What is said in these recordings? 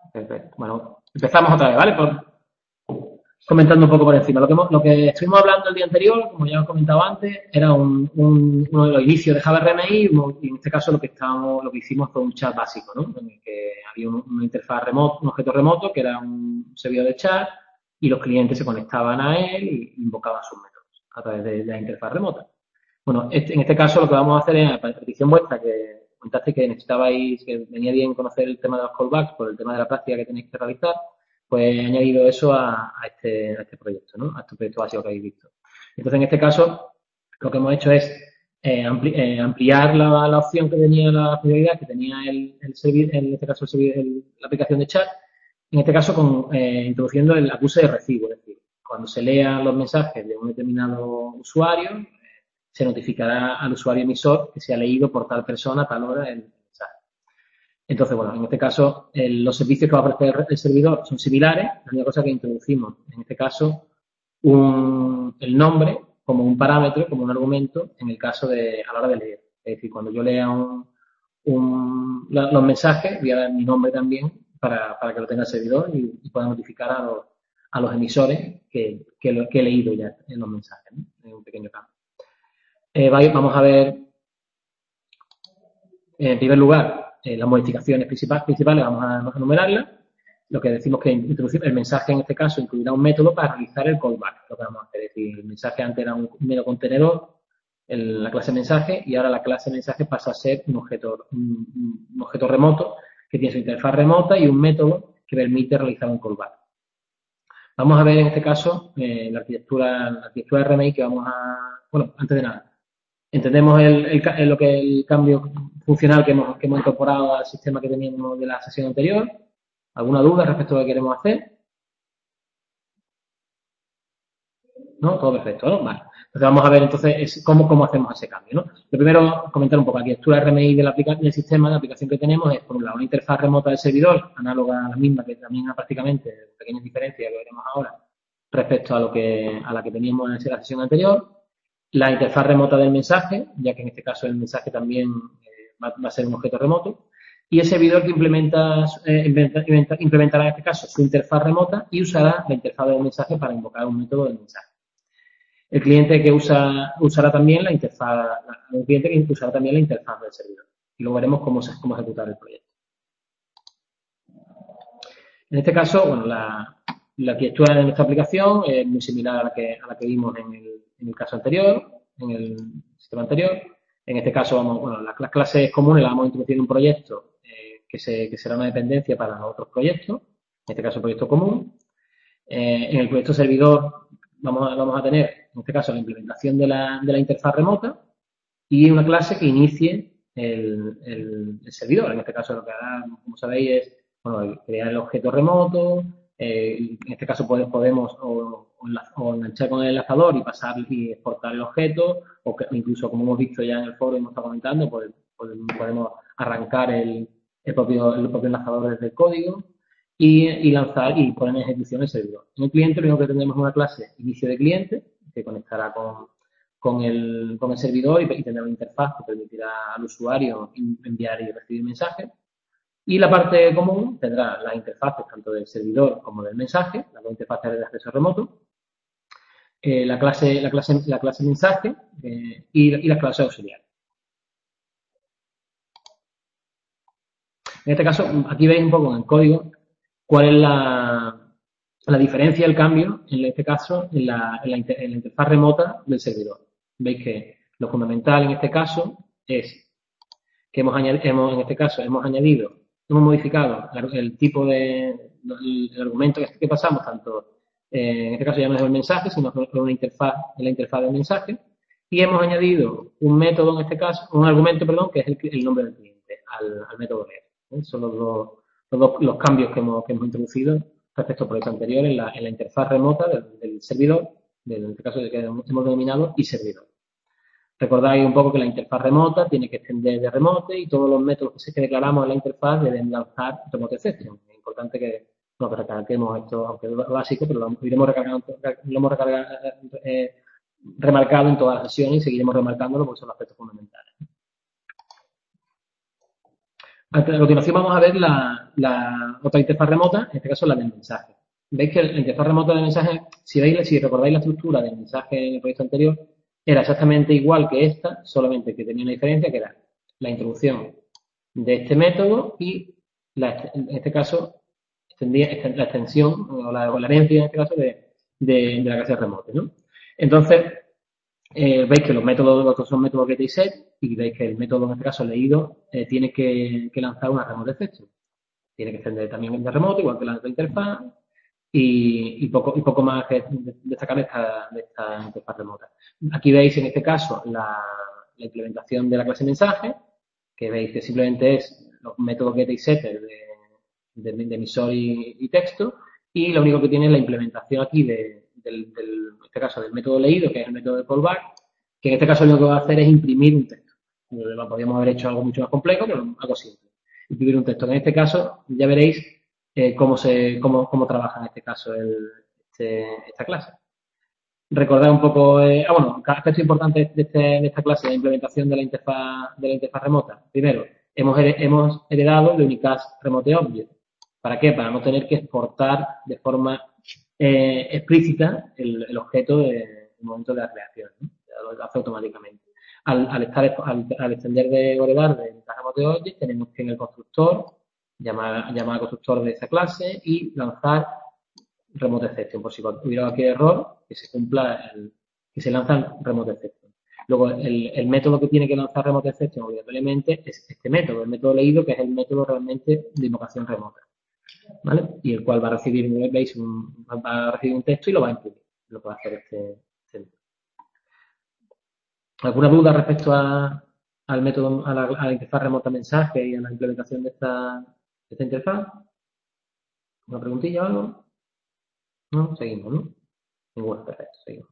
Perfecto. Bueno, empezamos otra vez, ¿vale? Comentando un poco por encima. Lo que estuvimos hablando el día anterior, como ya os comentaba antes, era uno de los inicios de Java RMI y en este caso lo que hicimos fue un chat básico, ¿no? En el que había una interfaz remoto, un objeto remoto que era un servidor de chat y los clientes se conectaban a él y invocaban sus métodos a través de la interfaz remota. Bueno, en este caso lo que vamos a hacer es, a petición vuestra, que comentaste que necesitabais, que venía bien conocer el tema de los callbacks por el tema de la práctica que tenéis que realizar, pues he añadido eso a este proyecto, ¿no? A este proyecto básico que habéis visto. Entonces, en este caso, lo que hemos hecho es ampliar la opción que tenía la prioridad, que tenía el servidor, en este caso la aplicación de chat, en este caso introduciendo el acuse de recibo, es decir, cuando se lean los mensajes de un determinado usuario, se notificará al usuario emisor que se ha leído por tal persona a tal hora el mensaje. Entonces, bueno, en este caso, los servicios que va a ofrecer el servidor son similares. La única cosa que introducimos, en este caso, el nombre como un parámetro, como un argumento, en el caso a la hora de leer. Es decir, cuando yo lea los mensajes, voy a dar mi nombre también para que lo tenga el servidor y pueda notificar a los emisores que he leído ya en los mensajes, ¿no? En un pequeño cambio. Vamos a ver, en primer lugar, las modificaciones principales, vamos a enumerarlas. Lo que decimos que introducir el mensaje, en este caso, incluirá un método para realizar el callback. Lo que vamos a hacer es decir, el mensaje antes era un mero contenedor, la clase mensaje, y ahora la clase mensaje pasa a ser un objeto remoto que tiene su interfaz remota y un método que permite realizar un callback. Vamos a ver en este caso la arquitectura RMI que vamos a... Bueno, antes de nada, entendemos el cambio funcional que hemos incorporado al sistema que teníamos de la sesión anterior. ¿Alguna duda respecto a lo que queremos hacer? ¿No? Todo perfecto, ¿no? Vale. Entonces vamos a ver entonces cómo hacemos ese cambio, ¿no? Lo primero, comentar un poco la arquitectura RMI del sistema de aplicación que tenemos es, por un lado, una interfaz remota del servidor, análoga a la misma, que también prácticamente pequeñas diferencias que veremos ahora respecto a la que teníamos en la sesión anterior. La interfaz remota del mensaje, ya que en este caso el mensaje también va a ser un objeto remoto. Y el servidor que implementará en este caso su interfaz remota y usará la interfaz del mensaje para invocar un método del mensaje. El cliente que usará también la interfaz, el cliente que usará también la interfaz del servidor. Y luego veremos cómo ejecutar el proyecto. En este caso, bueno, la arquitectura de nuestra aplicación es muy similar a la que vimos en el caso anterior, en el sistema anterior. En este caso, las clases comunes las vamos a introducir en un proyecto que será una dependencia para otros proyectos, en este caso proyecto común. En el proyecto servidor vamos a tener, en este caso, la implementación de la interfaz remota y una clase que inicie el servidor. En este caso, lo que hará, como sabéis, es crear el objeto remoto. En este caso, podemos enganchar con el enlazador y pasar y exportar el objeto, o incluso, como hemos visto ya en el foro y hemos estado comentando, podemos arrancar el propio enlazador desde el código y lanzar y poner en ejecución el servidor. En el cliente, lo único que tendremos es una clase inicio de cliente que conectará con el servidor y tendrá una interfaz que permitirá al usuario enviar y recibir mensajes. Y la parte común tendrá las interfaces tanto del servidor como del mensaje, las dos interfaces de acceso remoto, la clase mensaje y las clases auxiliares. En este caso, aquí veis un poco en el código cuál es la diferencia, el cambio, en este caso, en la interfaz remota del servidor. Veis que lo fundamental en este caso es que hemos modificado el tipo el argumento que pasamos, tanto en este caso ya no es el mensaje, sino que es la interfaz del mensaje, y hemos añadido un método, en este caso, un argumento, perdón, que es el nombre del cliente, al método leer. Son los cambios que hemos introducido respecto al proyecto anterior en la interfaz remota del servidor, en este caso que hemos denominado servidor. Recordáis un poco que la interfaz remota tiene que extender de remote y todos los métodos que declaramos en la interfaz deben lanzar remote exception. Es importante que recalquemos esto, aunque es básico, pero lo hemos remarcado en todas las sesiones y seguiremos remarcándolo porque son aspectos fundamentales. A continuación vamos a ver la otra interfaz remota, en este caso la del mensaje. Veis que la interfaz remota del mensaje, si recordáis la estructura del mensaje en el proyecto anterior, era exactamente igual que esta, solamente que tenía una diferencia, que era la introducción de este método y, en este caso, la extensión o la herencia, en este caso, de la clase remota, ¿no? Entonces, veis que los otros son métodos get y set, y veis que el método, en este caso leído, tiene que lanzar una remote exception. Tiene que extender también el de remoto, igual que la de interfaz, y poco más que destacar de esta interfaz remota. Aquí veis, en este caso, la implementación de la clase mensaje, que veis que simplemente es los métodos get y set de emisor y texto, y lo único que tiene es la implementación aquí en este caso, del método leído, que es el método de callback, que en este caso lo único que va a hacer es imprimir un texto. Podríamos haber hecho algo mucho más complejo, pero algo simple. Imprimir un texto. En este caso, ya veréis cómo trabaja en este caso esta clase. Recordar un poco, bueno, aspectos importantes de esta clase de implementación de la interfaz remota. Primero, hemos heredado el Unicast Remote Object. ¿Para qué? Para no tener que exportar de forma explícita el objeto en el momento de la creación, ¿no? Lo hace automáticamente. Al extender de heredar de Unicast Remote Object, tenemos que en el constructor llamar al constructor de esa clase y lanzar remote exception, por si hubiera cualquier error, que se cumpla que se lanza el remote exception. Luego, el método que tiene que lanzar remote exception obligatoriamente es este método, el método leído, que es el método realmente de invocación remota, ¿vale? Y el cual va a recibir, veis, va a recibir un texto y lo va a imprimir, lo que va a hacer este método. ¿Alguna duda respecto al método, a la interfaz remota mensaje y a la implementación de esta interfaz? ¿Una preguntilla o algo? No, seguimos, ¿no? Ninguna, perfecto, seguimos.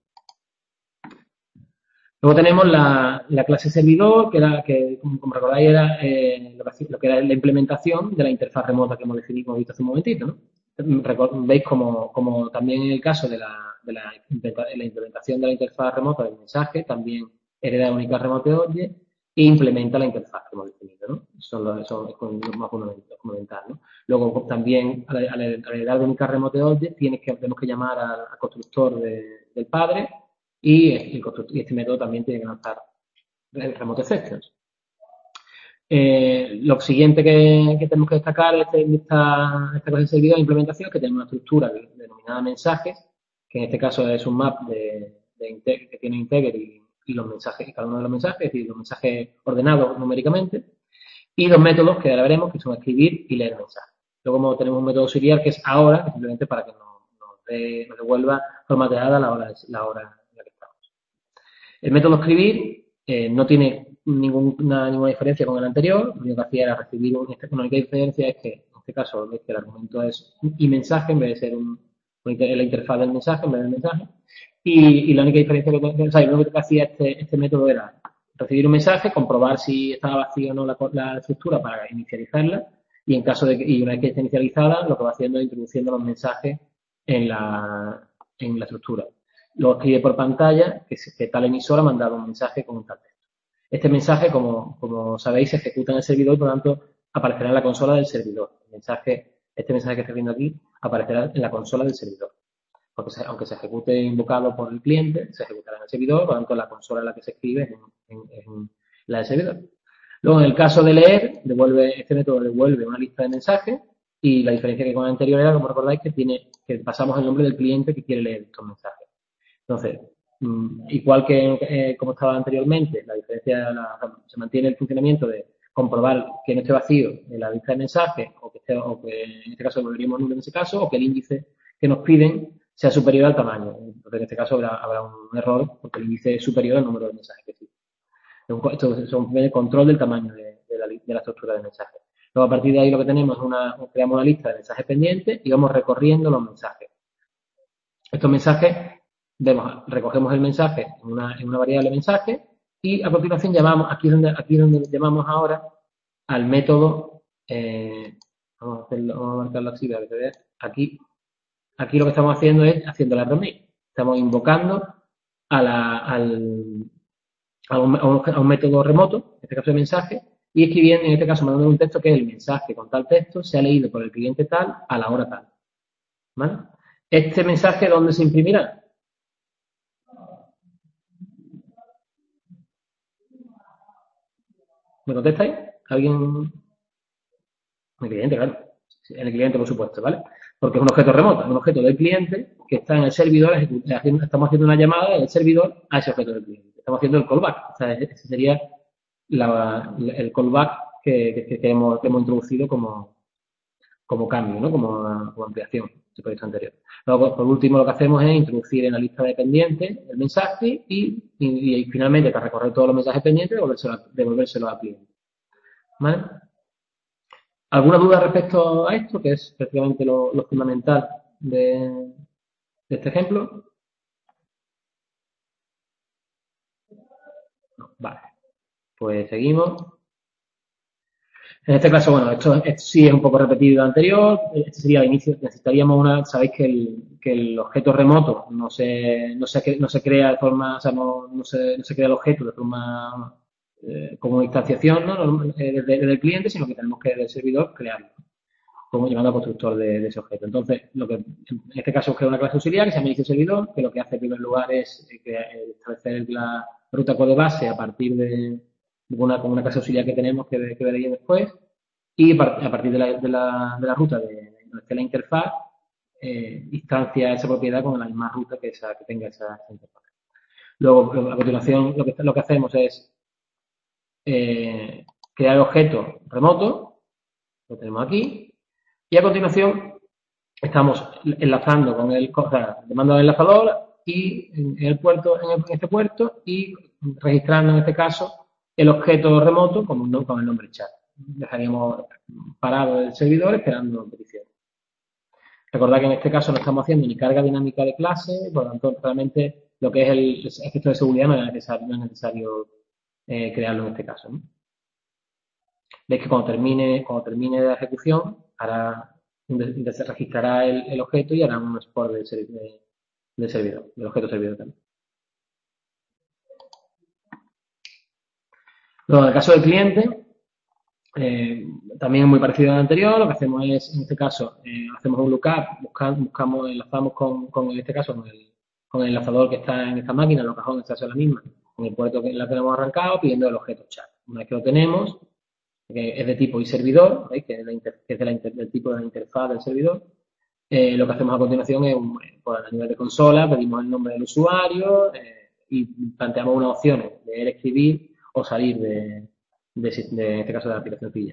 Luego tenemos la clase servidor, que como recordáis era lo que era la implementación de la interfaz remota que hemos visto hace un momentito, ¿no? Veis como también en el caso de la implementación de la interfaz remota del mensaje, también hereda única remote object e implementa la interfaz que hemos definido, ¿no? Eso es lo más fundamental, ¿no? Luego también al heredar de única remote object tenemos que llamar al constructor del padre y este método también tiene que lanzar remote exceptions. Lo siguiente que tenemos que destacar en esta clase de servidor de implementación es que tenemos una estructura denominada mensajes, que en este caso es un map que tiene integer y los mensajes, y cada uno de los mensajes, es decir, los mensajes ordenados numéricamente, y dos métodos que ahora veremos, que son escribir y leer mensajes. Luego tenemos un método auxiliar que es ahora, que simplemente para que nos devuelva formateada la hora en la que estamos. El método escribir no tiene ninguna diferencia con el anterior, lo único que hacía era recibir una única diferencia es que en este caso ves que el argumento es y mensaje en vez de ser la interfaz del mensaje en vez del mensaje, y la única diferencia lo único que hacía este método era recibir un mensaje, comprobar si estaba vacía o no la estructura para inicializarla, y en caso y una vez que esté inicializada, lo que va haciendo es introduciendo los mensajes en la estructura. Lo escribe por pantalla que tal emisor ha mandado un mensaje con un tal texto. Este mensaje, como sabéis, se ejecuta en el servidor y por lo tanto aparecerá en la consola del servidor. Este mensaje que estoy viendo aquí aparecerá en la consola del servidor. Porque aunque se ejecute invocado por el cliente, se ejecutará en el servidor, por lo tanto la consola en la que se escribe es en la del servidor. Luego, en el caso de leer, este método devuelve una lista de mensajes y la diferencia que con el anterior era, como recordáis, que pasamos el nombre del cliente que quiere leer estos mensajes. Entonces, igual que como estaba anteriormente, la diferencia se mantiene el funcionamiento de comprobar que no esté vacío en la lista de mensajes o que en este caso devolveríamos nulo en ese caso o que el índice que nos piden sea superior al tamaño. Entonces, en este caso habrá un error porque el índice es superior al número de mensajes que existe. Esto es un control del tamaño de la estructura de mensajes. Luego, a partir de ahí lo que tenemos es creamos una lista de mensajes pendientes y vamos recorriendo los mensajes. Estos mensajes recogemos el mensaje en una variable mensaje y a continuación llamamos, aquí es donde llamamos ahora al método, vamos a marcarlo así para que se vea, aquí lo que estamos haciendo es haciendo la reunión. Estamos invocando a un método remoto, en este caso de mensaje, y escribiendo, en este caso, mandando un texto que es el mensaje con tal texto, se ha leído por el cliente tal a la hora tal. ¿Vale? Este mensaje, ¿dónde se imprimirá? ¿Me contestáis? ¿Alguien? El cliente, claro. En el cliente, por supuesto, ¿vale? Porque es un objeto remoto, es un objeto del cliente que está en el servidor, estamos haciendo una llamada del servidor a ese objeto del cliente. Estamos haciendo el callback. O sea, ese sería el callback que hemos introducido como cambio, ¿no? Como ampliación del proyecto anterior. Luego, por último, lo que hacemos es introducir en la lista de pendientes el mensaje y finalmente, tras recorrer todos los mensajes pendientes, devolvérselo al cliente. ¿Vale? ¿Alguna duda respecto a esto, que es prácticamente lo fundamental de este ejemplo? No, vale. Pues seguimos. En este caso, bueno, esto sí es un poco repetido de anterior. Este sería el inicio. Necesitaríamos sabéis que el objeto remoto no se crea de forma, o sea, no se crea el objeto de forma como instanciación, ¿no? Desde el cliente, sino que tenemos que desde el servidor crearlo, como llamando al constructor de ese objeto. Entonces, en este caso es crear una clase auxiliar que se llama inicio servidor, que lo que hace en primer lugar es establecer la ruta code base a partir de con una clase auxiliar que tenemos que veréis después, y a partir de la ruta donde esté la interfaz, instancia esa propiedad con la misma ruta que tenga esa interfaz. Luego, a continuación, lo que hacemos es crear el objeto remoto, lo tenemos aquí, y a continuación estamos enlazando o sea, le mando al enlazador y en este puerto y registrando en este caso el objeto remoto con el nombre chat. Dejaríamos parado el servidor esperando petición. Recordad que en este caso no estamos haciendo ni carga dinámica de clase, por lo tanto, realmente lo que es el efecto de seguridad no es necesario crearlo en este caso, ¿no? Veis que cuando termine la ejecución, se registrará el objeto y hará un export del servidor, del objeto servidor también. Luego, en el caso del cliente, también es muy parecido al anterior. Lo que hacemos es, en este caso, hacemos un lookup, enlazamos en este caso, con el enlazador que está en esta máquina, en los cajones, esta es la misma, en el puerto que la tenemos arrancado, pidiendo el objeto chat. Una vez que lo tenemos, que es de tipo iServidor, ¿veis? Que es del tipo de la interfaz del servidor. Lo que hacemos a continuación es, pues, a nivel de consola, pedimos el nombre del usuario y planteamos unas opciones de leer, escribir o salir en este caso, de la aplicación filla.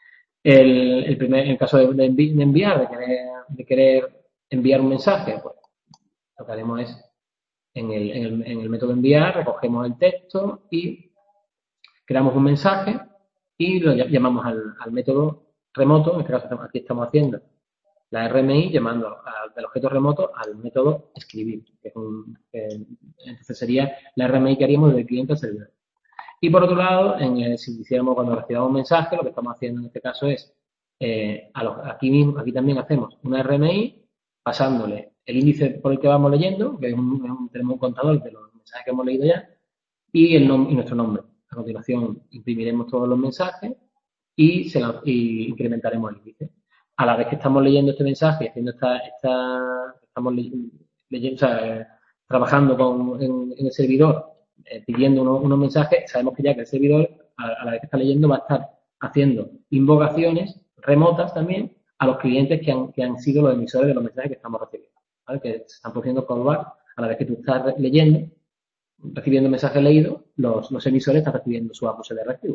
El caso de enviar, de querer enviar un mensaje, pues lo que haremos es, en el método enviar, recogemos el texto y creamos un mensaje y lo llamamos al método remoto. En este caso, aquí estamos haciendo la RMI llamando del objeto remoto al método escribir, que entonces sería la RMI que haríamos del cliente al servidor. Y por otro lado, si hiciéramos cuando recibamos un mensaje, lo que estamos haciendo en este caso es, aquí también hacemos una RMI pasándole el índice por el que vamos leyendo, que tenemos un contador de los mensajes que hemos leído ya, y nuestro nombre. A continuación, imprimiremos todos los mensajes y incrementaremos el índice. A la vez que estamos leyendo este mensaje, haciendo estamos leyendo, o sea, trabajando en el servidor, pidiendo unos mensajes, sabemos que ya que el servidor, a la vez que está leyendo, va a estar haciendo invocaciones remotas también a los clientes que han sido los emisores de los mensajes que estamos recibiendo, ¿vale? Que se están produciendo callback a la vez que tú estás leyendo, recibiendo mensajes leídos, los emisores están recibiendo su acuse de recibo.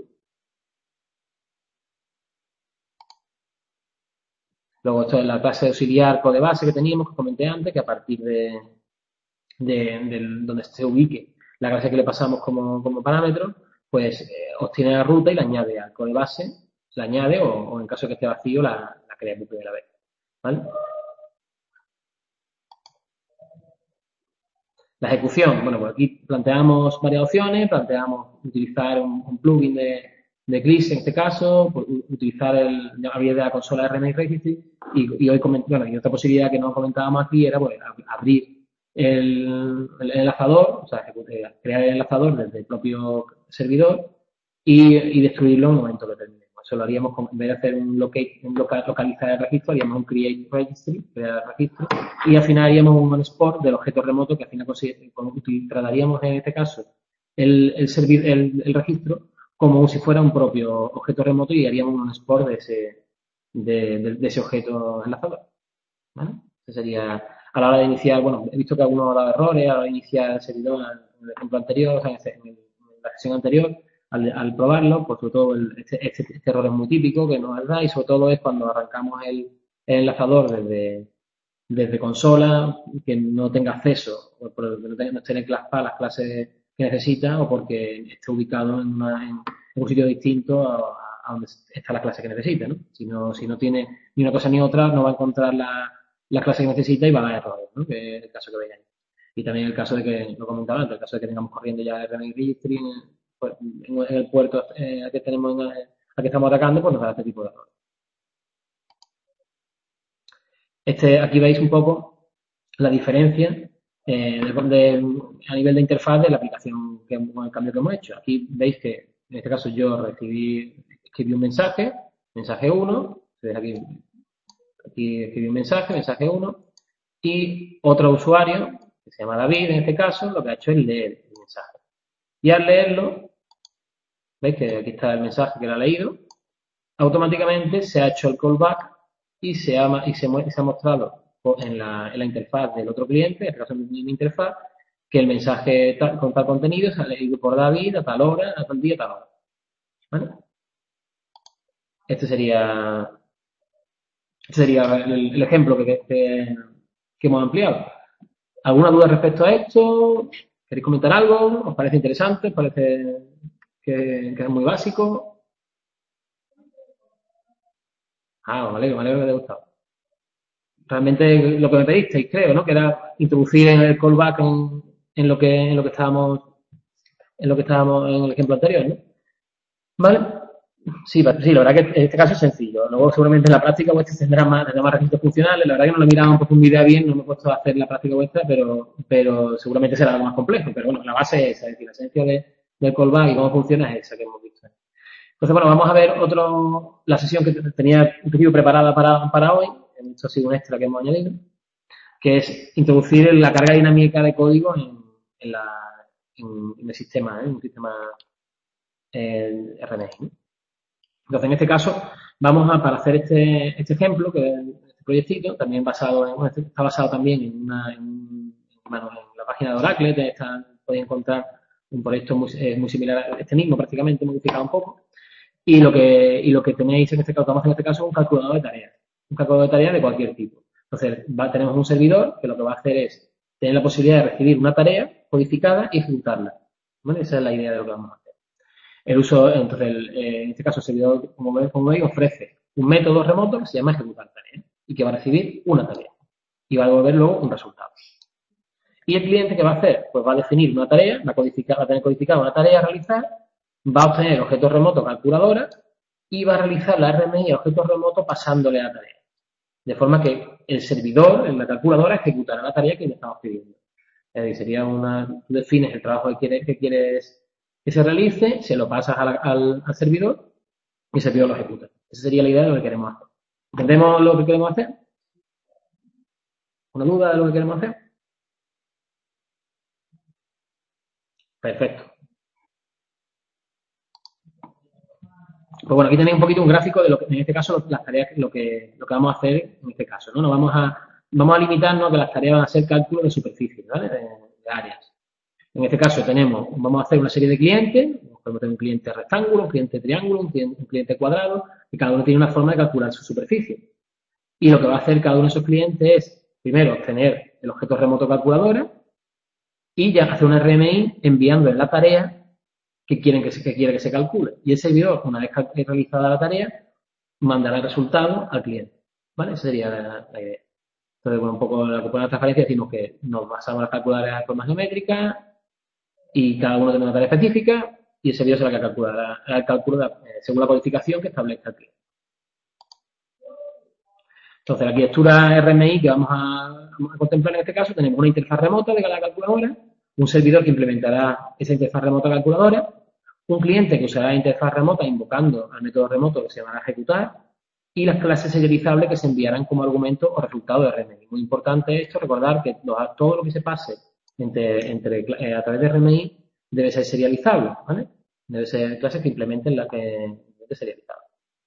Luego, esto es la clase auxiliar code base que teníamos, que comenté antes, que a partir de donde se ubique la clase que le pasamos como parámetro, pues obtiene la ruta y la añade al code base, la añade o en caso de que esté vacío, la crea por primera vez. ¿Vale? La ejecución, bueno, pues aquí planteamos varias opciones, planteamos utilizar un plugin de Eclipse en este caso, pues, utilizar había de la consola RMI Registry y hoy y otra posibilidad que no comentábamos aquí era, pues, abrir el enlazador, o sea, crear el enlazador desde el propio servidor y destruirlo en un momento que terminemos. Eso lo haríamos, en vez de hacer localizar el registro, haríamos un create registry, crear el registro, y al final haríamos un export del objeto remoto que al final trataríamos en este caso el registro como si fuera un propio objeto remoto y haríamos un export de ese objeto enlazador. ¿Vale? Eso sería, a la hora de iniciar, bueno, he visto que algunos ha dado errores a la hora de iniciar el servidor en el ejemplo anterior, o sea, en la sesión anterior, al probarlo, pues sobre todo este error es muy típico, que nos da, y sobre todo es cuando arrancamos el enlazador desde consola, que no tenga acceso, o porque no esté en las clases que necesita, o porque esté ubicado en un sitio distinto a donde está la clase que necesita, ¿no? Si no tiene ni una cosa ni otra, no va a encontrar la clase que necesita y va a dar errores, ¿no? Que es el caso que veis ahí. Y también el caso de que, lo comentaba antes, el caso de que tengamos corriendo ya RNA Registry en el puerto al que estamos atacando, pues nos da este tipo de errores. Aquí veis un poco la diferencia a nivel de interfaz de la aplicación, el cambio que hemos hecho. Aquí veis que, en este caso, yo escribí un mensaje 1, aquí escribí un mensaje 1, y otro usuario, que se llama David, en este caso, lo que ha hecho es leer el mensaje. Y al leerlo, veis que aquí está el mensaje que lo ha leído, automáticamente se ha hecho el callback y se ha mostrado en la interfaz del otro cliente, en este caso en mi interfaz, que el mensaje con tal contenido se ha leído por David a tal hora, a tal día, a tal hora. ¿Vale? Este sería el ejemplo que hemos ampliado. ¿Alguna duda respecto a esto? ¿Queréis comentar algo? ¿Os parece interesante? ¿Os parece que es muy básico? Me alegro que te haya gustado. Realmente lo que me pedisteis, creo, ¿no? Que era introducir en el callback en lo que estábamos en el ejemplo anterior, ¿no? ¿Vale? Sí, la verdad que en este caso es sencillo. Luego seguramente en la práctica vuestra tendrá más requisitos funcionales. La verdad que no lo he mirado en profundidad bien, no me he puesto a hacer la práctica vuestra, pero seguramente será algo más complejo. Pero bueno, la base es esa, es decir, la esencia del callback y cómo funciona es esa que hemos visto. Entonces, bueno, vamos a ver la sesión que tenía un poquito preparada para hoy. Esto ha sido un extra que hemos añadido, que es introducir la carga dinámica de código en el sistema, en un sistema RNA. Entonces, en este caso, para hacer este ejemplo, que es este proyectito, también está basado también en la página de Oracle, podéis encontrar un proyecto muy similar a este mismo, prácticamente modificado un poco. Y lo que tenéis en este caso, es un calculador de tareas. Un calculador de tareas de cualquier tipo. Entonces, tenemos un servidor que lo que va a hacer es tener la posibilidad de recibir una tarea codificada y ejecutarla. ¿Vale? Esa es la idea de lo que vamos a hacer. En este caso, el servidor, como veis, ofrece un método remoto que se llama ejecutar tarea y que va a recibir una tarea y va a devolver luego un resultado. ¿Y el cliente qué va a hacer? Pues va a definir una tarea, va a tener codificada una tarea a realizar, va a obtener el objeto remoto calculadora y va a realizar la RMI a objeto remoto pasándole la tarea. De forma que el servidor, en la calculadora, ejecutará la tarea que le estamos pidiendo. Es decir, sería tú defines el trabajo que quieres que se realice, se lo pasas al servidor y el servidor lo ejecuta. Esa sería la idea de lo que queremos hacer. ¿Entendemos lo que queremos hacer? ¿Una duda de lo que queremos hacer? Perfecto. Pues bueno, aquí tenéis un poquito un gráfico de lo que, en este caso, las tareas, lo que vamos a hacer en este caso, ¿no? Vamos a limitarnos a que las tareas van a ser cálculo de superficie, ¿vale? De áreas. En este caso vamos a hacer una serie de clientes, podemos tener un cliente rectángulo, un cliente triángulo, un cliente cuadrado, y cada uno tiene una forma de calcular su superficie. Y lo que va a hacer cada uno de esos clientes es, primero, obtener el objeto remoto calculadora y ya hacer una RMI enviándole la tarea que quiere que se calcule. Y el servidor, una vez realizada la tarea, mandará el resultado al cliente. ¿Vale? Esa sería la idea. Entonces, bueno, un poco la componente de transparencia decimos que nos basamos en las calculadoras de forma geométrica y cada uno tiene una tarea específica y el servidor será el que calculará el cálculo según la codificación que establezca el cliente. Entonces, la arquitectura RMI que vamos a contemplar en este caso, tenemos una interfaz remota de la calculadora, un servidor que implementará esa interfaz remota calculadora, un cliente que usará la interfaz remota invocando al método remoto que se llamará ejecutar y las clases serializables que se enviarán como argumento o resultado de RMI. Muy importante esto, recordar que todo lo que se pase a través de RMI debe ser serializable, ¿vale? Debe ser clases que implementen la que es serializable.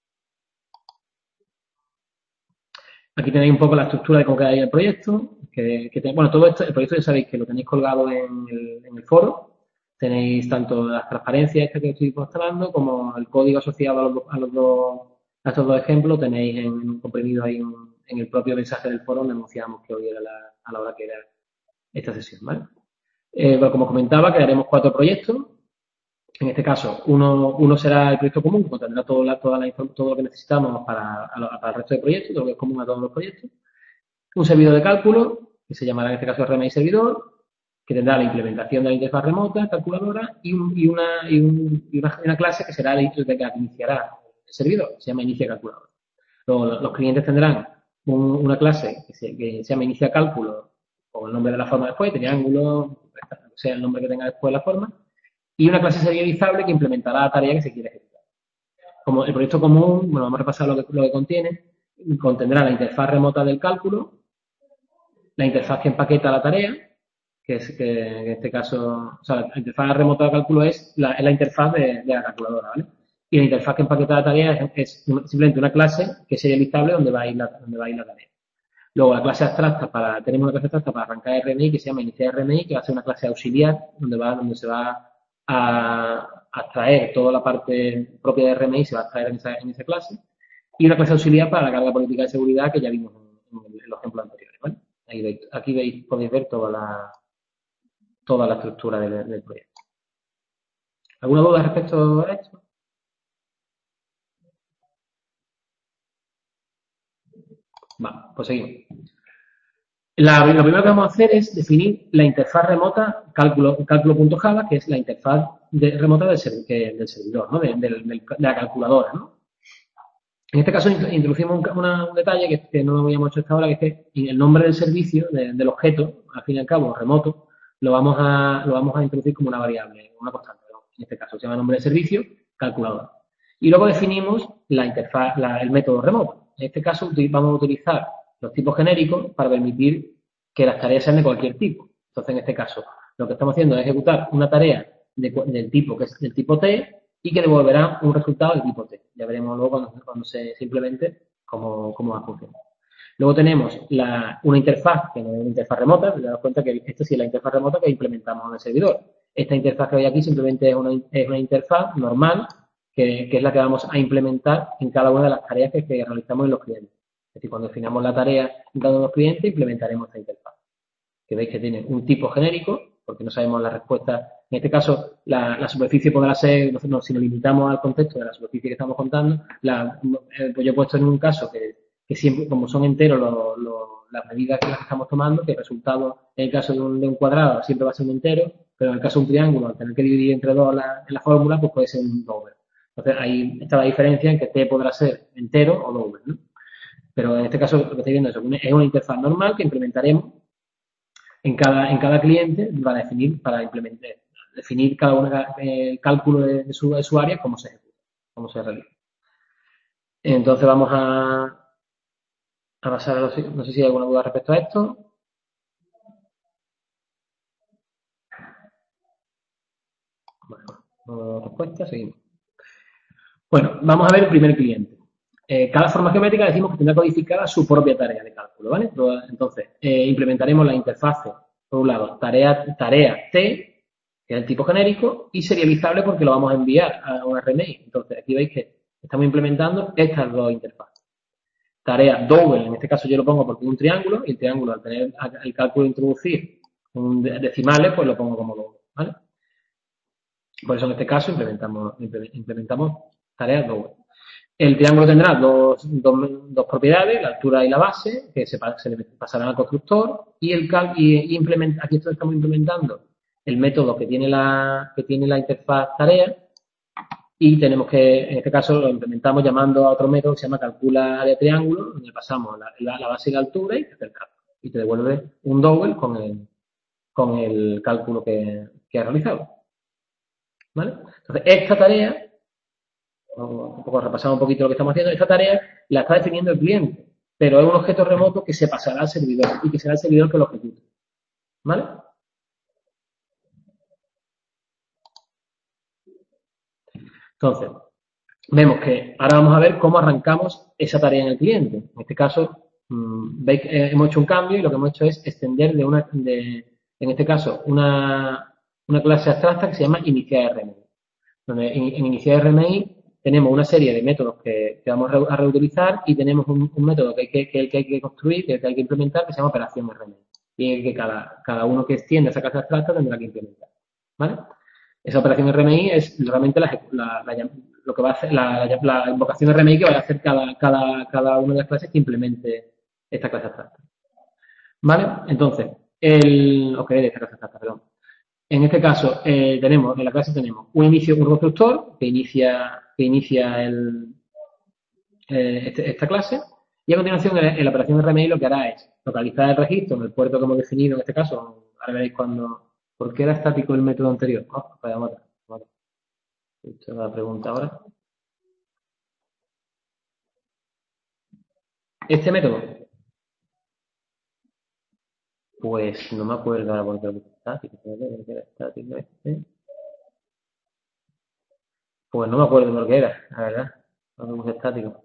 Aquí tenéis un poco la estructura de cómo queda ahí el proyecto. Bueno, todo esto, el proyecto ya sabéis que lo tenéis colgado en el foro. Tenéis tanto las transparencias estas que estoy mostrando como el código asociado a estos dos ejemplos. Tenéis comprimido ahí en el propio mensaje del foro donde anunciamos que hoy era a la hora que era esta sesión, ¿vale? Bueno, como comentaba, crearemos 4 proyectos. En este caso, uno será el proyecto común, que contendrá todo lo que necesitamos para el resto de proyectos, todo lo que es común a todos los proyectos. Un servidor de cálculo, que se llamará en este caso RMI servidor, que tendrá la implementación de la interfaz remota, calculadora, y una clase que será el que iniciará el servidor, que se llama inicia calculadora. Luego, los clientes tendrán una clase que se llama inicia cálculo, con el nombre de la forma después, triángulo, sea el nombre que tenga después la forma, y una clase serializable que implementará la tarea que se quiere ejecutar. Como el proyecto común, bueno, vamos a repasar lo que contiene, contendrá la interfaz remota del cálculo, la interfaz que empaqueta la tarea, que en este caso, o sea, la interfaz remota de cálculo es la interfaz de la calculadora, ¿vale? Y la interfaz que empaqueta la tarea es simplemente una clase que es serializable donde va a ir la tarea. Luego, la clase abstracta tenemos una clase abstracta para arrancar RMI que se llama iniciar RMI, que va a ser una clase auxiliar donde se va a extraer toda la parte propia de RMI, se va a extraer en esa clase. Y una clase auxiliar para la carga política de seguridad que ya vimos en los ejemplos anteriores, ¿vale? Aquí podéis ver toda la estructura del proyecto. ¿Alguna duda respecto a esto? Vale, pues seguimos. Lo primero que vamos a hacer es definir la interfaz remota cálculo.java, que es la interfaz remota del servidor, ¿no? de la calculadora, ¿no? En este caso introducimos un detalle que no habíamos hecho hasta ahora, que es que el nombre del servicio, del objeto, al fin y al cabo, remoto, lo vamos a introducir como una variable, una constante, ¿no? En este caso se llama nombre de servicio, calculadora. Y luego definimos la interfaz, el método remoto. En este caso vamos a utilizar los tipos genéricos para permitir que las tareas sean de cualquier tipo. Entonces, en este caso, lo que estamos haciendo es ejecutar una tarea del tipo que es del tipo T y que devolverá un resultado de tipo T. Ya veremos luego cuando se implemente cómo va a funcionar. Luego tenemos una interfaz, que no es una interfaz remota, te das cuenta que esta sí es la interfaz remota que implementamos en el servidor. Esta interfaz que hay aquí simplemente es una interfaz normal, que es la que vamos a implementar en cada una de las tareas que realizamos en los clientes. Es decir, cuando definamos la tarea en cada uno de los clientes, implementaremos esta interfaz. Que veis que tiene un tipo genérico, porque no sabemos la respuesta. En este caso, la superficie podrá ser, si nos limitamos al contexto de la superficie que estamos contando, pues yo he puesto en un caso que siempre, como son enteros las medidas que estamos tomando, que el resultado, en el caso de un cuadrado, siempre va a ser un entero, pero en el caso de un triángulo, al tener que dividir entre dos en la fórmula, pues puede ser un doble. Entonces, ahí está la diferencia en que t podrá ser entero o doble, ¿no? Pero en este caso, lo que estáis viendo es una interfaz normal que implementaremos en cada cliente para definir cada uno el cálculo de su área, cómo se ejecuta, cómo se realiza. Entonces vamos a pasar no sé si hay alguna duda respecto a esto. Bueno, respuesta, seguimos. Bueno, vamos a ver el primer cliente. Cada forma geométrica decimos que tendrá codificada su propia tarea de cálculo, ¿vale? Entonces, implementaremos la interfaz, por un lado, tarea T, que es el tipo genérico, y serializable porque lo vamos a enviar a un RMI. Entonces, aquí veis que estamos implementando estas dos interfaces. Tarea double, en este caso yo lo pongo porque es un triángulo, y el triángulo, al tener el cálculo de introducir decimales, pues lo pongo como doble, ¿vale? Por eso en este caso implementamos tareas double. El triángulo tendrá dos propiedades, la altura y la base, que se le pasarán al constructor, y aquí estamos implementando el método que tiene la interfaz tarea, y tenemos que, en este caso, lo implementamos llamando a otro método que se llama calcula de triángulo, donde pasamos la base y la altura y te devuelve un double con el cálculo que ha realizado. ¿vale? Entonces, esta tarea, un poco repasamos un poquito lo que estamos haciendo, esta tarea la está definiendo el cliente, pero es un objeto remoto que se pasará al servidor y que será el servidor que lo ejecute, ¿vale? Entonces, vemos que ahora vamos a ver cómo arrancamos esa tarea en el cliente. En este caso, veis que hemos hecho un cambio y lo que hemos hecho es extender en este caso, una clase abstracta que se llama iniciar.rmi. Donde en iniciar.rmi tenemos una serie de métodos que vamos a reutilizar y tenemos un método que hay que construir, que hay que implementar, que se llama operación.rmi. Y el que cada uno que extienda esa clase abstracta tendrá que implementar. ¿Vale? Esa operación RMI es realmente lo que va a hacer la invocación RMI que va a hacer cada una de las clases que implemente esta clase abstracta. ¿Vale? Entonces, de esta clase abstracta, perdón. En este caso, en la clase tenemos un constructor que inicia esta clase y a continuación en la operación RMI lo que hará es localizar el registro en el puerto que hemos definido en este caso. Ahora veréis ¿por qué era estático el método anterior? Vamos a ver. Esta es la pregunta ahora. Este método, pues no me acuerdo ahora por qué era estático. Pues no me acuerdo por qué era, la verdad. No estático.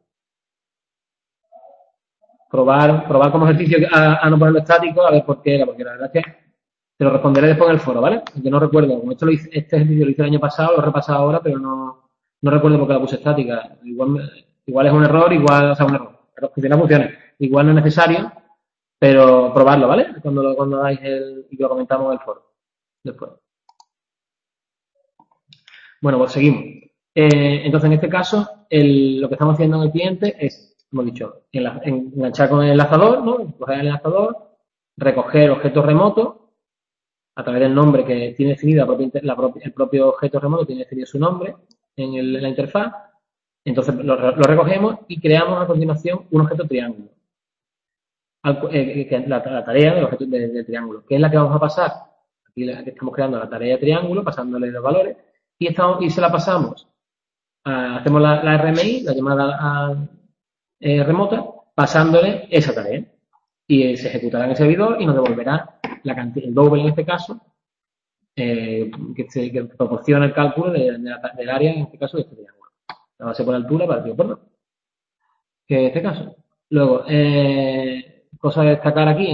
Probar como ejercicio a no ponerlo estático, a ver por qué era, porque la verdad es que te lo responderé después en el foro, ¿vale? Yo no recuerdo, como este ejercicio lo hice el año pasado, lo he repasado ahora, pero no recuerdo por qué la puse estática. Igual es un error, un error. Pero funciona. Igual no es necesario, pero probarlo, ¿vale? Cuando hagáis y lo comentamos en el foro. Después. Bueno, pues seguimos. Entonces, en este caso, lo que estamos haciendo en el cliente es, como he dicho, enganchar con el enlazador, ¿no? Coger el enlazador, recoger objetos remotos a través del nombre que tiene definido el propio objeto remoto tiene definido su nombre en la interfaz. Entonces lo recogemos y creamos a continuación un objeto triángulo. La tarea del objeto de triángulo, que es la que vamos a pasar. Aquí estamos creando la tarea de triángulo, pasándole los valores, y se la pasamos. Hacemos la RMI, la llamada remota, pasándole esa tarea. Y se ejecutará en el servidor y nos devolverá el doble en este caso, que proporciona el cálculo del área, en este caso, de este triángulo. La base por altura partido por 2. Que en este caso. Luego, cosa a destacar aquí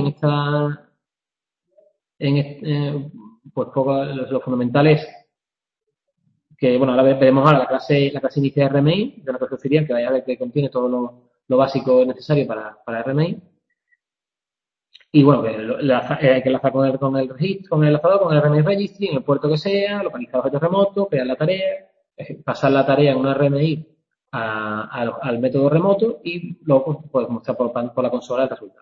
pues lo fundamental es que, bueno, ahora veremos ahora la clase inicial de RMI, de la que os refería, que vaya a ver que contiene todo lo básico necesario para RMI. Y bueno, que hay que enlazar con el registro, con el enlazador, con el RMI Registry, en el puerto que sea, localizar objetos remotos, crear la tarea, pasar la tarea en una RMI al método remoto y luego pues mostrar por la consola el resultado.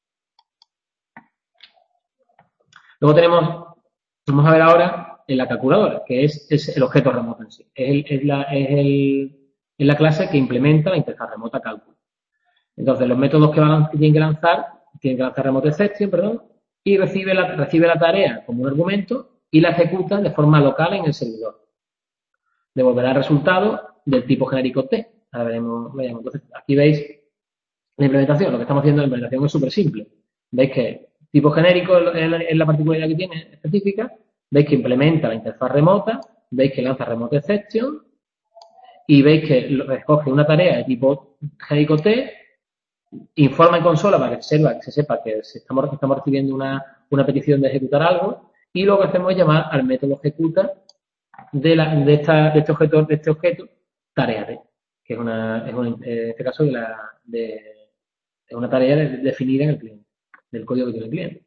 Luego vamos a ver ahora en la calculadora, que es el objeto remoto en sí. Es la clase que implementa la interfaz remota cálculo. Entonces, los métodos que tienen que lanzar remote exception, y recibe la tarea como un argumento y la ejecuta de forma local en el servidor. Devolverá el resultado del tipo genérico T. Ahora veremos. Entonces, aquí veis la implementación. Lo que estamos haciendo en la implementación es súper simple. Veis que tipo genérico es la particularidad que tiene específica. Veis que implementa la interfaz remota. Veis que lanza remote exception. Y veis que recoge una tarea de tipo genérico T, informa en consola para que se sepa que estamos recibiendo una petición de ejecutar algo, y lo que hacemos es llamar al método ejecuta de este objeto tarea T, que es en este caso es una tarea definida en el cliente, del código que tiene el cliente.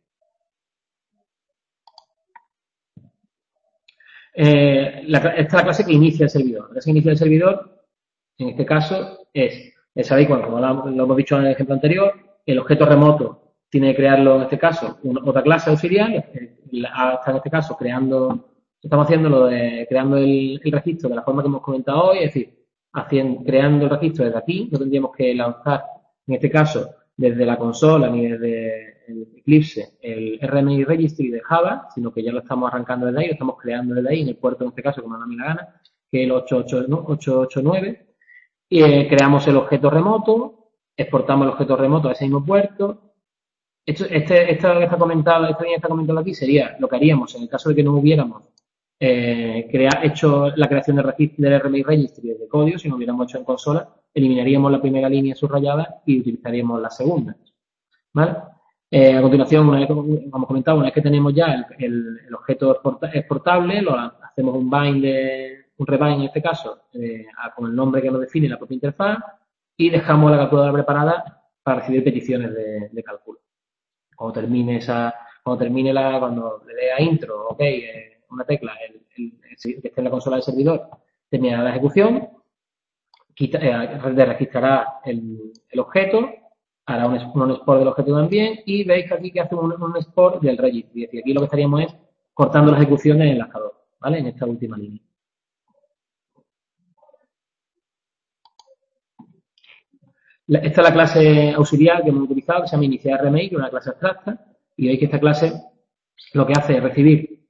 Esta es la clase que inicia el servidor. La clase que inicia el servidor, en este caso, sabéis, como lo hemos dicho en el ejemplo anterior, el objeto remoto tiene que crearlo, en este caso, otra clase auxiliar. Está en este caso estamos haciendo creando el registro de la forma que hemos comentado hoy, es decir, creando el registro desde aquí. No tendríamos que lanzar, en este caso, desde la consola ni desde el Eclipse el RMI Registry de Java, sino que ya lo estamos arrancando desde ahí, lo estamos creando desde ahí, en el puerto en este caso, como me da a mí la gana, que es el 889, y creamos el objeto remoto, exportamos el objeto remoto a ese mismo puerto. Esta línea que está comentada aquí sería lo que haríamos en el caso de que no hubiéramos hecho la creación del RMI Registry desde código, si no hubiéramos hecho en consola, eliminaríamos la primera línea subrayada y utilizaríamos la segunda. ¿Vale? A continuación, como comentaba, una vez que tenemos ya el objeto exportable, hacemos un rebind en este caso, con el nombre que nos define la propia interfaz, y dejamos la calculadora preparada para recibir peticiones de cálculo. Cuando le dé a intro, ok, una tecla, que esté en la consola del servidor, terminará la ejecución, registrará el objeto, hará un export del objeto también, y veis que aquí que hace un export del registry. Es decir, aquí lo que estaríamos es cortando la ejecución del enlazador, ¿vale? En esta última línea. Esta es la clase auxiliar que hemos utilizado, que se llama iniciar-RMI, que es una clase abstracta, y veis que esta clase lo que hace es recibir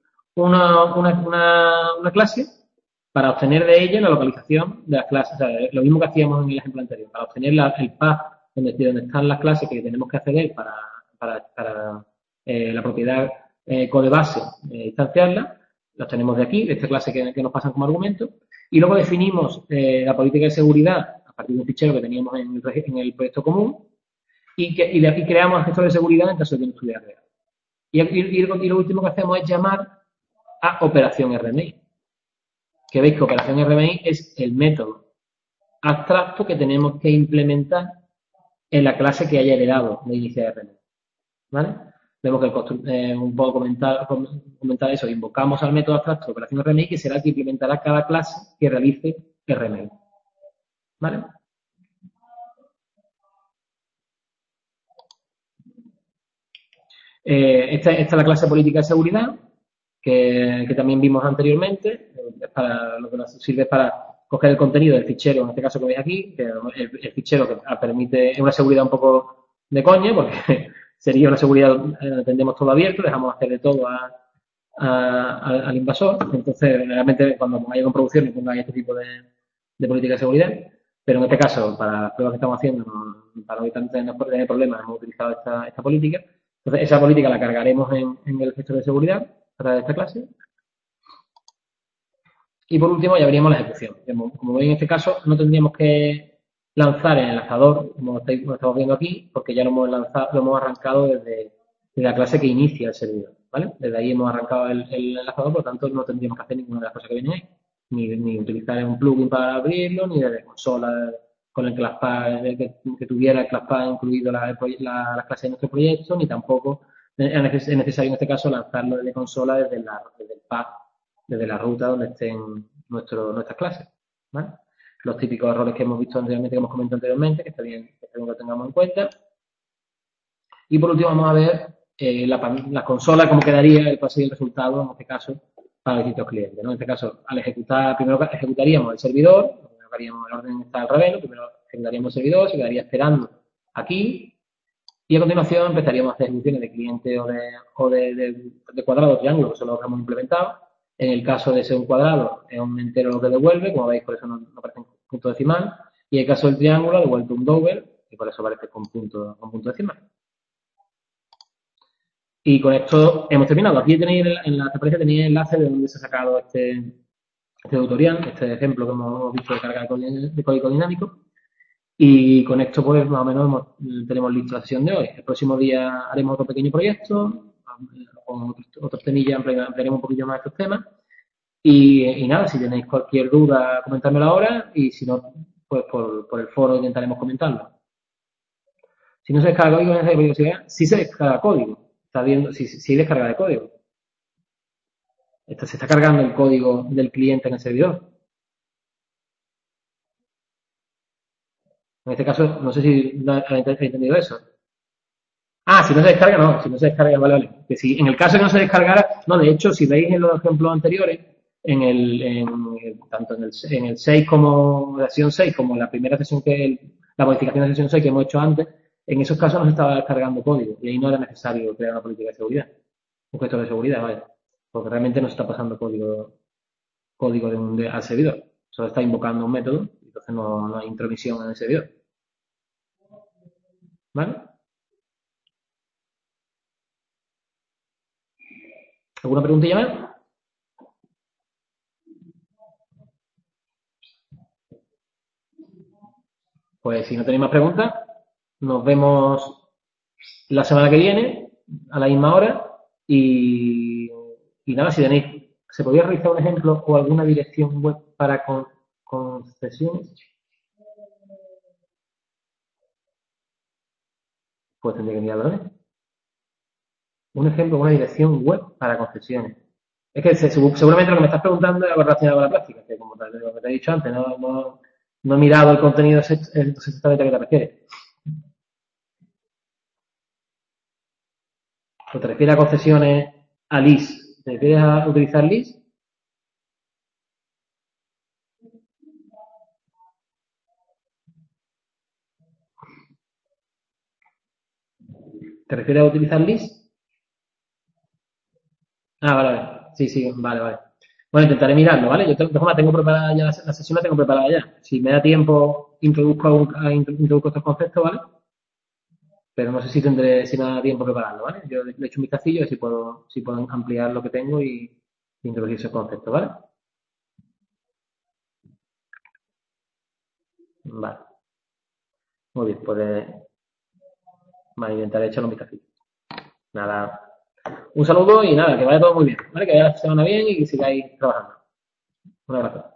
una clase para obtener de ella la localización de las clases. O sea, lo mismo que hacíamos en el ejemplo anterior, para obtener el path donde están las clases que tenemos que acceder para la propiedad code base, instanciarla, las tenemos de aquí, de esta clase que nos pasan como argumento, y luego definimos la política de seguridad a partir de un fichero que teníamos en el proyecto común, y de aquí creamos el gestor de seguridad en caso de que no estuviera real. Y lo último que hacemos es llamar a operación RMI. Que veis que operación RMI es el método abstracto que tenemos que implementar en la clase que haya heredado de iniciar RMI. ¿Vale? Vemos que un poco comentar eso, invocamos al método abstracto de operación RMI, que será el que implementará cada clase que realice RMI. ¿Vale? Esta es la clase política de seguridad, que también vimos anteriormente. Lo que nos sirve es para coger el contenido del fichero, en este caso que veis aquí, que el fichero que permite, es una seguridad un poco de coña, porque sería una seguridad donde tendremos todo abierto, dejamos hacer de todo al invasor. Entonces, realmente, cuando pongáis en producción, no pongáis este tipo de política de seguridad. Pero en este caso, para las pruebas que estamos haciendo, para evitar tener problemas, hemos utilizado esta política. Entonces, esa política la cargaremos en el gestor de seguridad para esta clase. Y por último, ya veríamos la ejecución. Como veis, en este caso, no tendríamos que lanzar el enlazador, como estamos viendo aquí, porque ya lo hemos arrancado desde la clase que inicia el servidor, ¿vale? Desde ahí hemos arrancado el enlazador, por lo tanto, no tendríamos que hacer ninguna de las cosas que vienen ahí. Ni utilizar un plugin para abrirlo, ni desde consola con el ClassPad, que tuviera el ClassPad incluido la clase de nuestro proyecto, ni tampoco es necesario en este caso lanzarlo desde consola, desde el pad, desde la ruta donde estén nuestras clases, ¿vale? Los típicos errores que hemos visto anteriormente, que hemos comentado anteriormente, que está bien que lo tengamos en cuenta. Y por último vamos a ver la consola, cómo quedaría, cuál sería el resultado, en este caso, para distintos clientes, ¿no? En este caso, al ejecutar, primero ejecutaríamos el servidor, haríamos el orden está al revés, primero ejecutaríamos el servidor, se quedaría esperando aquí, y a continuación empezaríamos a hacer ejecuciones de cliente o de cuadrado o triángulo, que son los que hemos implementado. En el caso de ser un cuadrado, es un entero lo que devuelve, como veis, por eso no aparece en punto decimal, y en el caso del triángulo, ha devuelto un double, y por eso aparece con punto decimal. Y con esto hemos terminado. Aquí tenéis en la referencia tenéis el enlace de donde se ha sacado este tutorial, este ejemplo que hemos visto de carga de código dinámico. Y con esto, pues, más o menos tenemos lista la sesión de hoy. El próximo día haremos otro pequeño proyecto, con otros temillas, ampliaremos un poquillo más estos temas. Y nada, si tenéis cualquier duda, comentármelo ahora, y si no, pues por el foro intentaremos comentarlo. Si no se descarga código, sí se descarga código. Está viendo, sí descarga de código. Se está cargando el código del cliente en el servidor. En este caso, no sé si habéis entendido eso. Ah, si no se descarga, no. Si no se descarga, vale. Que si en el caso de que no se descargara, no, de hecho, si veis en los ejemplos anteriores, tanto en el 6 como la sesión 6, como la primera sesión la modificación de la sesión 6 que hemos hecho antes, En esos casos no se estaba descargando código y ahí no era necesario crear una política de seguridad, un gestor de seguridad, vaya, porque realmente no se está pasando código al servidor, solo está invocando un método, entonces no hay intromisión en el servidor. ¿Vale? ¿Alguna preguntilla más? Pues si no tenéis más preguntas, nos vemos la semana que viene a la misma hora y nada, si tenéis, ¿se podría realizar un ejemplo o alguna dirección web para concesiones? Pues tendría que mirarlo, ¿eh? Un ejemplo, una dirección web para concesiones. Es que seguramente lo que me estás preguntando es algo relacionado con la práctica, que como lo que te he dicho antes, no he mirado el contenido exactamente a qué te refieres. ¿O te refieres a concesiones a lease? ¿Te refieres a utilizar lease? ¿Te refieres a utilizar lease? Ah, vale. Sí, sí, vale. Bueno, intentaré mirarlo, ¿vale? Yo tengo preparada ya la sesión, la tengo preparada ya. Si me da tiempo, introduzco estos conceptos, ¿vale? Pero no sé si me da tiempo prepararlo, ¿vale? Yo le echo un vistacillo y si puedo ampliar lo que tengo y introducir esos conceptos, ¿vale? Vale. Muy bien, pues vale, intentaré echarle un vistacillo. Nada. Un saludo y nada, que vaya todo muy bien, ¿vale? Que vaya la semana bien y que sigáis trabajando. Un abrazo.